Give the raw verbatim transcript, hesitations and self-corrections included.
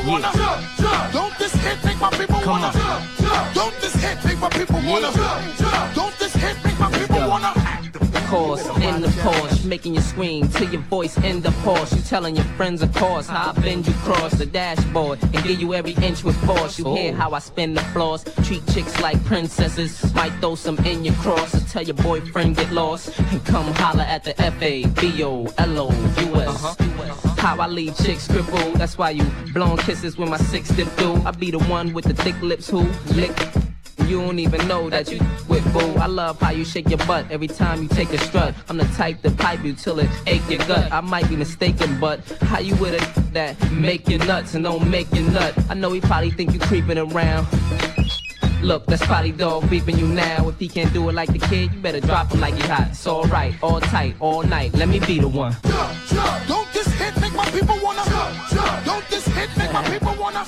wanna? Yeah. Don't this hit make my people Come wanna? On. Don't this hit make my people yeah. wanna? Don't this hit make my people yeah. wanna? Course in the Porsche, making you scream till your voice in the Porsche. You telling your friends, of course, how I bend you cross the dashboard and give you every inch with force. You hear how I spin the floors, treat chicks like princesses. Might throw some in your cross or tell your boyfriend get lost and come holler at the F A B O L O U S. Uh-huh. How I leave chicks crippled. That's why you blowing kisses when my six dip through. I be the one with the thick lips who lick. You don't even know that you with boo. I love how you shake your butt every time you take a strut. I'm the type to pipe you till it ache your gut. I might be mistaken, but how you with a that make you nuts and don't make you nut? I know he probably think you creeping around. Look, that's probably dog beeping you now. If he can't do it like the kid, you better drop him like he hot. It's alright, all tight, all night. Let me be the one. Don't this hit make my people wanna? Don't this hit make my people wanna?